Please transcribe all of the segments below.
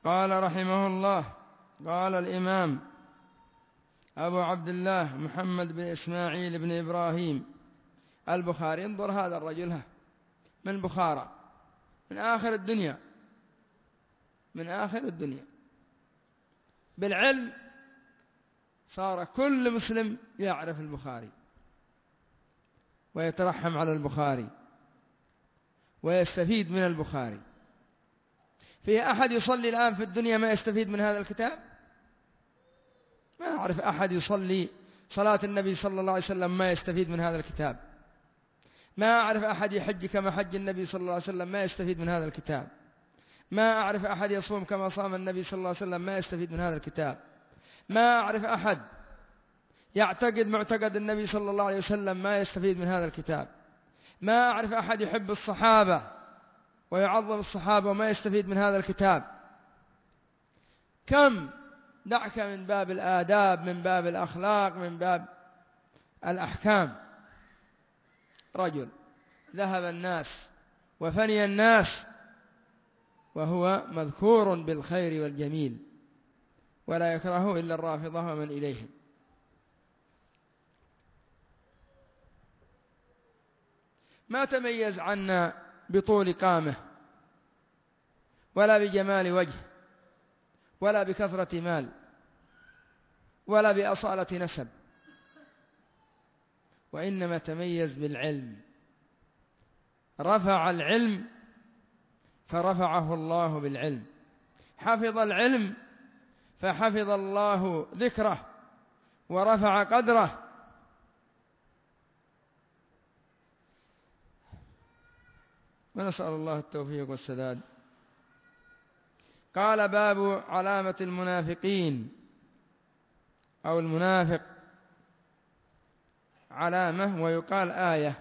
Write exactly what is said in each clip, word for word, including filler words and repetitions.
قال رحمه الله: قال الإمام أبو عبد الله محمد بن إسماعيل بن إبراهيم البخاري. انظر هذا الرجل من بخارى، من آخر الدنيا، من آخر الدنيا. بالعلم صار كل مسلم يعرف البخاري ويترحم على البخاري ويستفيد من البخاري. في أحد يصلي الآن في الدنيا ما يستفيد من هذا الكتاب؟ ما أعرف أحد يصلي صلاة النبي صلى الله عليه وسلم ما يستفيد من هذا الكتاب. ما أعرف أحد يحج كما حج النبي صلى الله عليه وسلم ما يستفيد من هذا الكتاب. ما أعرف أحد يصوم كما صام النبي صلى الله عليه وسلم ما يستفيد من هذا الكتاب. ما أعرف أحد يعتقد معتقد النبي صلى الله عليه وسلم ما يستفيد من هذا الكتاب. ما أعرف أحد يحب الصحابة ويعظم الصحابة وما يستفيد من هذا الكتاب. كم دعك من باب الآداب، من باب الأخلاق، من باب الأحكام. رجل ذهب الناس وفني الناس وهو مذكور بالخير والجميل ولا يكره إلا الرافضة ومن إليهم. ما تميز عنا بطول قامه ولا بجمال وجه ولا بكثرة مال ولا بأصالة نسب، وإنما تميز بالعلم. رفع العلم فرفعه الله بالعلم، حفظ العلم فحفظ الله ذكره ورفع قدره. ونسأل الله التوفيق والسداد. قال: باب علامة المنافقين أو المنافق. علامة ويقال آية،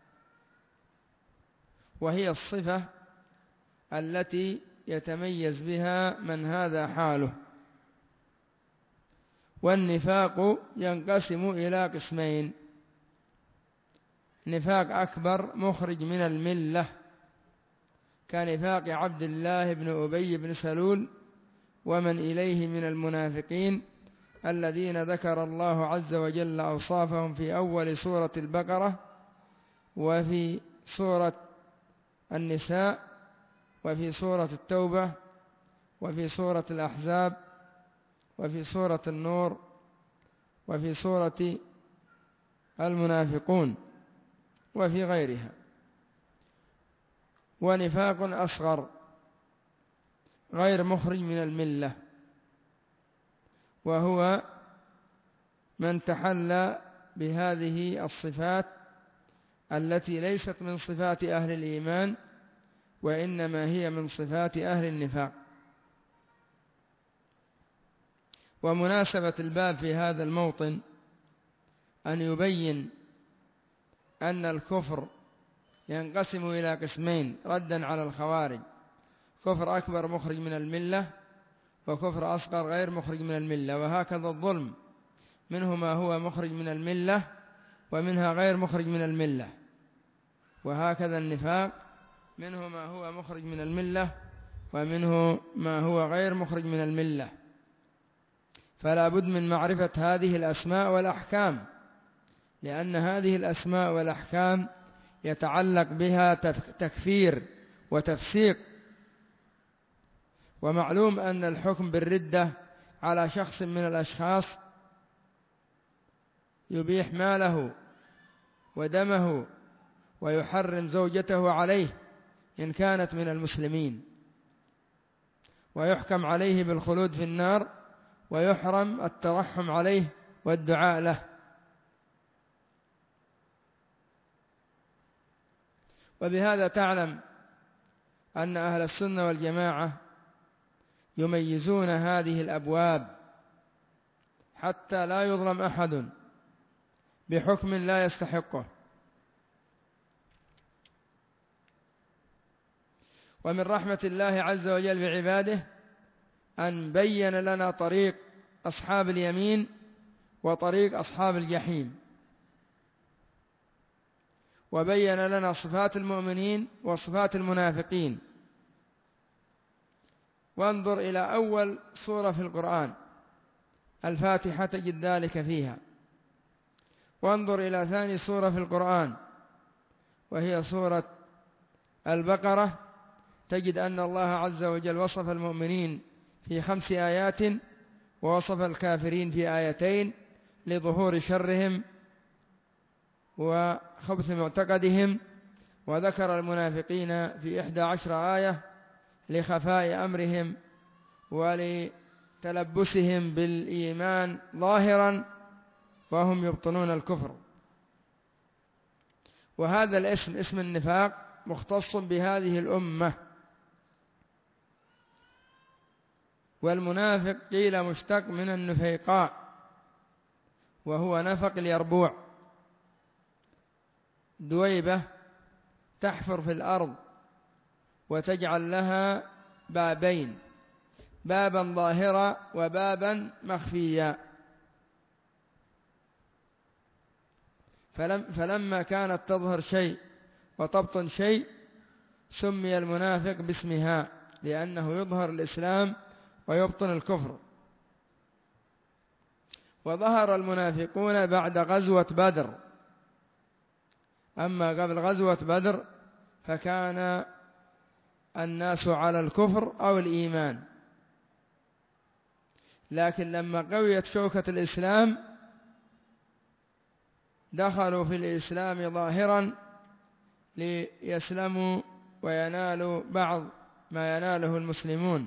وهي الصفة التي يتميز بها من هذا حاله. والنفاق ينقسم إلى قسمين: نفاق أكبر مخرج من الملة كنفاق عبد الله بن أبي بن سلول ومن إليه من المنافقين الذين ذكر الله عز وجل أوصافهم في أول سورة البقرة وفي سورة النساء وفي سورة التوبة وفي سورة الأحزاب وفي سورة النور وفي سورة المنافقون وفي غيرها. ونفاق أصغر غير مخرج من الملة، وهو من تحلى بهذه الصفات التي ليست من صفات أهل الإيمان وإنما هي من صفات أهل النفاق. ومناسبة الباب في هذا الموطن أن يبين أن الكفر ينقسم إلى قسمين ردا على الخوارج: كفر أكبر مخرج من الملة وكفر أصغر غير مخرج من الملة. وهكذا الظلم منه ما هو مخرج من الملة ومنها غير مخرج من الملة، وهكذا النفاق منه ما هو مخرج من الملة ومنه ما هو غير مخرج من الملة. فلا بد من معرفة هذه الأسماء والأحكام، لأن هذه الأسماء والأحكام يتعلق بها تكفير وتفسيق. ومعلوم أن الحكم بالردة على شخص من الأشخاص يبيح ماله ودمه ويحرم زوجته عليه إن كانت من المسلمين، ويحكم عليه بالخلود في النار ويحرم الترحم عليه والدعاء له. وبهذا تعلم أن أهل السنة والجماعة يميزون هذه الأبواب حتى لا يظلم أحد بحكم لا يستحقه. ومن رحمة الله عز وجل بعباده أن بين لنا طريق أصحاب اليمين وطريق أصحاب الجحيم، وبين لنا صفات المؤمنين وصفات المنافقين. وانظر إلى أول سورة في القرآن الفاتحة تجد ذلك فيها، وانظر إلى ثاني سورة في القرآن وهي سورة البقرة تجد أن الله عز وجل وصف المؤمنين في خمس آيات ووصف الكافرين في آيتين لظهور شرهم وخبث معتقدهم، وذكر المنافقين في إحدى عشر آية لخفاء أمرهم ولتلبسهم بالإيمان ظاهرا وهم يبطنون الكفر. وهذا الاسم اسم النفاق مختص بهذه الأمة. والمنافق قيل مشتق من النفيقاء وهو نفق اليربوع، دويبة تحفر في الأرض وتجعل لها بابين، بابا ظاهرا وبابا مخفيا. فلم فلما كانت تظهر شيء وتبطن شيء سمي المنافق باسمها، لأنه يظهر الإسلام ويبطن الكفر. وظهر المنافقون بعد غزوة بدر، أما قبل غزوة بدر فكان الناس على الكفر أو الإيمان، لكن لما قويت شوكة الإسلام دخلوا في الإسلام ظاهرا ليسلموا وينالوا بعض ما يناله المسلمون،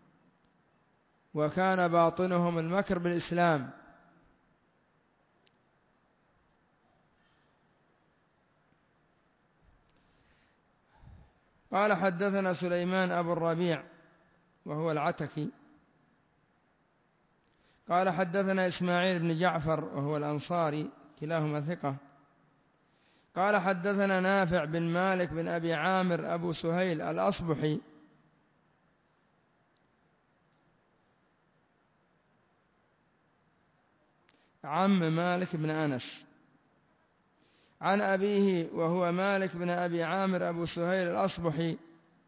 وكان باطنهم المكر بالإسلام. قال حدثنا سليمان أبو الربيع وهو العتكي قال حدثنا إسماعيل بن جعفر وهو الأنصاري كلاهما ثقة. قال حدثنا نافع بن مالك بن أبي عامر أبو سهيل الأصبحي عم مالك بن أنس عن أبيه وهو مالك بن أبي عامر أبو سهيل الأصبحي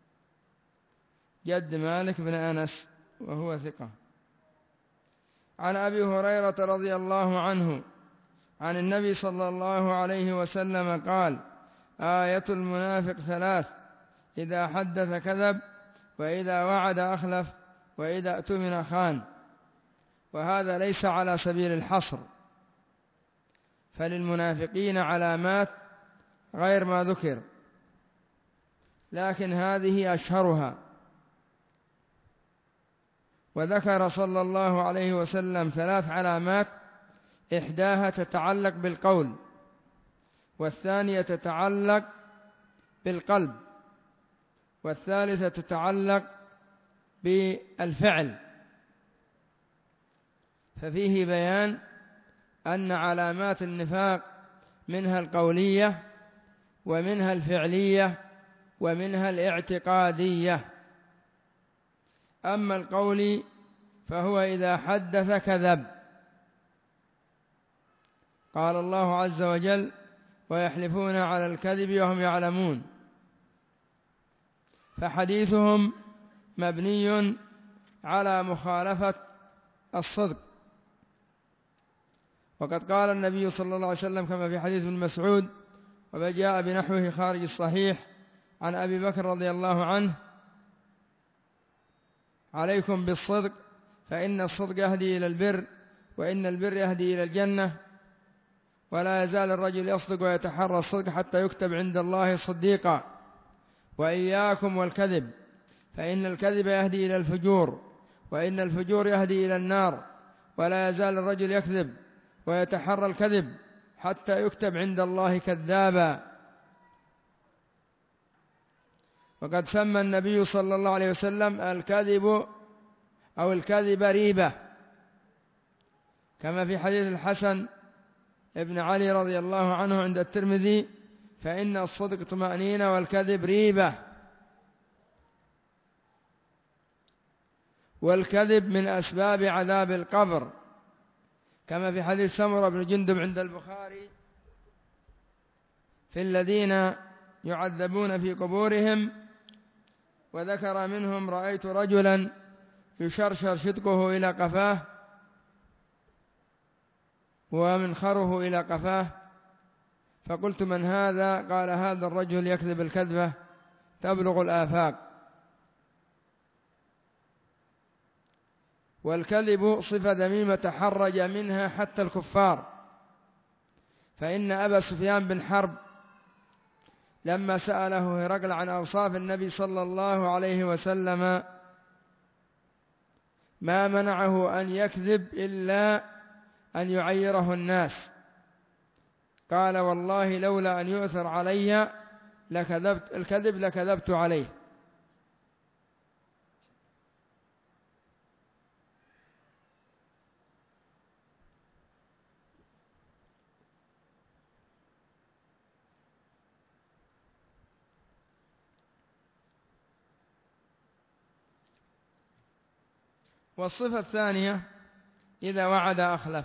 جد مالك بن أنس وهو ثقة. عن أبي هريرة رضي الله عنه عن النبي صلى الله عليه وسلم قال: آية المنافق ثلاث: إذا حدث كذب، وإذا وعد أخلف، وإذا اؤتمن خان. وهذا ليس على سبيل الحصر، فللمنافقين علامات غير ما ذكر، لكن هذه أشهرها. وذكر صلى الله عليه وسلم ثلاث علامات: إحداها تتعلق بالقول، والثانية تتعلق بالقلب، والثالثة تتعلق بالفعل. ففيه بيان أن علامات النفاق منها القولية ومنها الفعلية ومنها الاعتقادية. أما القول فهو إذا حدث كذب، قال الله عز وجل: ويحلفون على الكذب وهم يعلمون. فحديثهم مبني على مخالفة الصدق. وقد قال النبي صلى الله عليه وسلم كما في حديث ابن مسعود وجاء بنحوه خارج الصحيح عن أبي بكر رضي الله عنه: عليكم بالصدق فإن الصدق يهدي إلى البر، وإن البر يهدي إلى الجنة، ولا يزال الرجل يصدق ويتحرى الصدق حتى يكتب عند الله صديقا. وإياكم والكذب فإن الكذب يهدي إلى الفجور، وإن الفجور يهدي إلى النار، ولا يزال الرجل يكذب ويتحرى الكذب حتى يكتب عند الله كذابا. وقد سمى النبي صلى الله عليه وسلم الكذب أو الكذب ريبة، كما في حديث الحسن ابن علي رضي الله عنه عند الترمذي: فإن الصدق طمأنينة والكذب ريبة. والكذب من أسباب عذاب القبر، كما في حديث سمرة بن جندب عند البخاري: في الذين يعذبون في قبورهم، وذكر منهم: رأيت رجلا يشرشر شدقه إلى قفاه ومنخره إلى قفاه، فقلت: من هذا؟ قال: هذا الرجل يكذب الكذبة تبلغ الآفاق. والكذب صفة ذميمة تحرج منها حتى الكفار، فإن أبا سفيان بن حرب لما سأله هرقل عن أوصاف النبي صلى الله عليه وسلم ما منعه أن يكذب إلا أن يعيره الناس، قال: والله لولا أن يؤثر علي لكذبت الكذب لكذبت عليه. والصفة الثانية إذا وعد أخلف،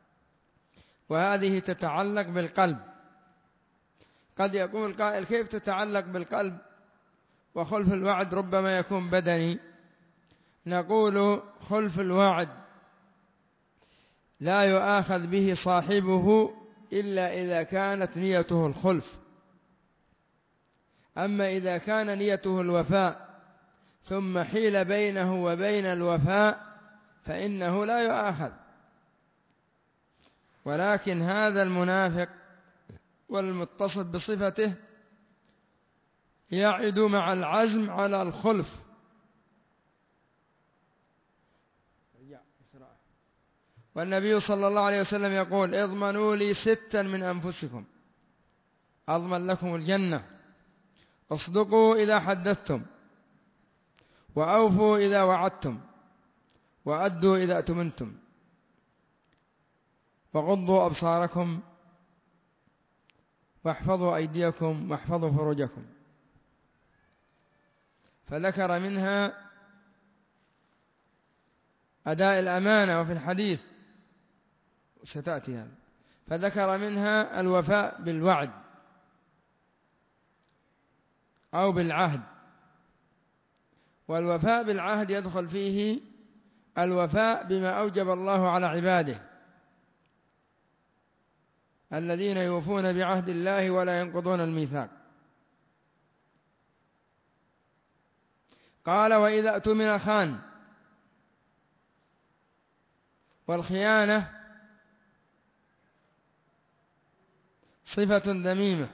وهذه تتعلق بالقلب. قد يقول قائل: كيف تتعلق بالقلب وخلف الوعد ربما يكون بدني؟ نقول: خلف الوعد لا يؤاخذ به صاحبه إلا إذا كانت نيته الخلف، أما إذا كان نيته الوفاء ثم حيل بينه وبين الوفاء فإنه لا يؤاخذ. ولكن هذا المنافق والمتصف بصفته يعد مع العزم على الخلف. والنبي صلى الله عليه وسلم يقول: اضمنوا لي ستا من أنفسكم أضمن لكم الجنة، اصدقوا إذا حدثتم، وأوفوا إذا وعدتم، وأدوا إذا أتمنتم، وغضوا أبصاركم، واحفظوا أيديكم، واحفظوا فروجكم. فذكر منها أداء الأمانة، وفي الحديث ستأتي هذا، فذكر منها الوفاء بالوعد أو بالعهد. والوفاء بالعهد يدخل فيه الوفاء بما أوجب الله على عباده الذين يوفون بعهد الله ولا ينقضون الميثاق. قال: وإذا اؤتمن خان. والخيانة صفة ذميمة،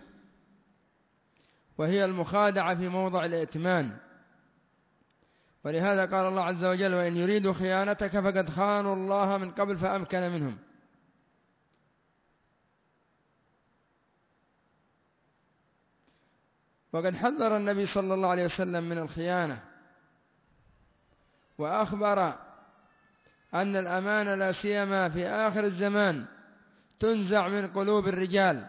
وهي المخادعة في موضع الائتمان. ولهذا قال الله عز وجل: وإن يريدوا خيانتك فقد خانوا الله من قبل فأمكن منهم. وقد حذر النبي صلى الله عليه وسلم من الخيانة، وأخبر أن الأمانة لا سيما في آخر الزمان تنزع من قلوب الرجال،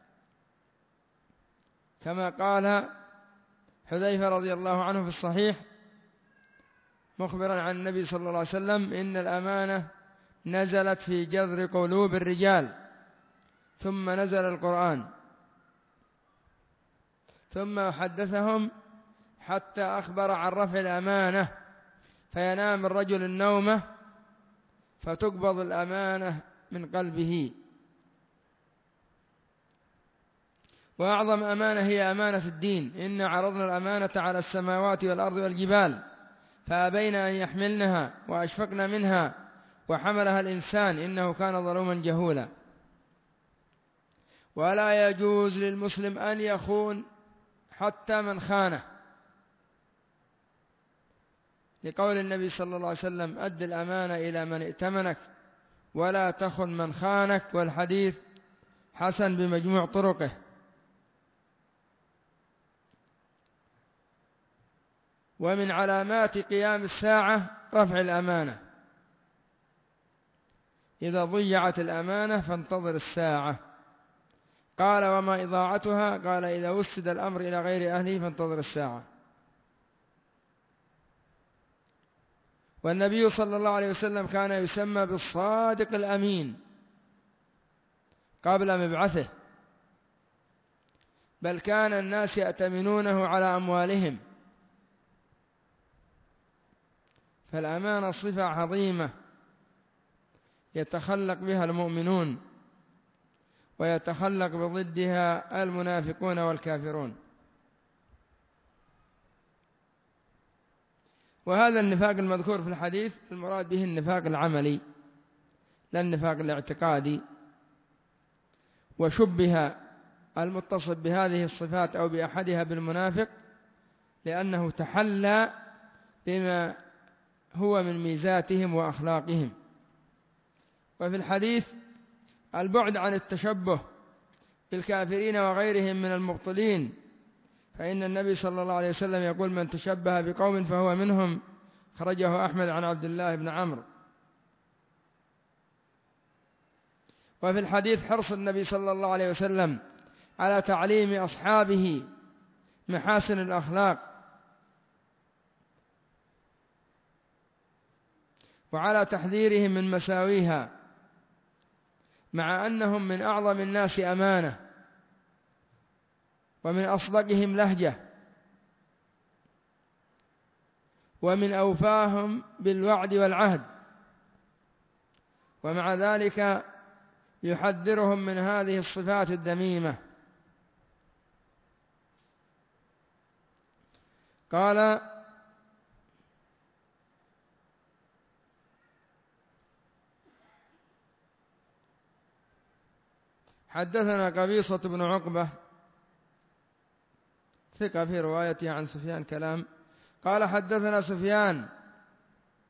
كما قال حذيفة رضي الله عنه في الصحيح مخبرا عن النبي صلى الله عليه وسلم: إن الأمانة نزلت في جذر قلوب الرجال، ثم نزل القرآن، ثم حدثهم حتى أخبر عن رفع الأمانة، فينام الرجل النومة فتقبض الأمانة من قلبه. وأعظم أمانة هي أمانة الدين: إن عرضنا الأمانة على السماوات والأرض والجبال فأبين أن يحملنها وأشفقن منها وحملها الإنسان إنه كان ظلوما جهولا. ولا يجوز للمسلم أن يخون حتى من خانه، لقول النبي صلى الله عليه وسلم: أد الأمانة إلى من ائتمنك ولا تخن من خانك. والحديث حسن بمجموع طرقه. ومن علامات قيام الساعة رفع الأمانة، إذا ضيعت الأمانة فانتظر الساعة. قال: وما إضاعتها؟ قال: إذا وسد الأمر إلى غير أهله فانتظر الساعة. والنبي صلى الله عليه وسلم كان يسمى بالصادق الأمين قبل مبعثه، بل كان الناس يأتمنونه على أموالهم، فالأمانة صفة عظيمة يتخلق بها المؤمنون ويتخلق بضدها المنافقون والكافرون. وهذا النفاق المذكور في الحديث المراد به النفاق العملي لا النفاق الاعتقادي. وشبه المتصف بهذه الصفات أو بأحدها بالمنافق لأنه تحلى بما هو من ميزاتهم وأخلاقهم. وفي الحديث البعد عن التشبه بالكافرين وغيرهم من المبطلين، فإن النبي صلى الله عليه وسلم يقول: من تشبه بقوم فهو منهم، خرجه أحمد عن عبد الله بن عمرو. وفي الحديث حرص النبي صلى الله عليه وسلم على تعليم أصحابه محاسن الأخلاق وعلى تحذيرهم من مساويها، مع أنهم من أعظم الناس أمانة ومن أصدقهم لهجة ومن أوفاهم بالوعد والعهد، ومع ذلك يحذرهم من هذه الصفات الذميمة. قال: حدثنا قبيصة بن عقبة ثقة في روايته عن سفيان كلام. قال: حدثنا سفيان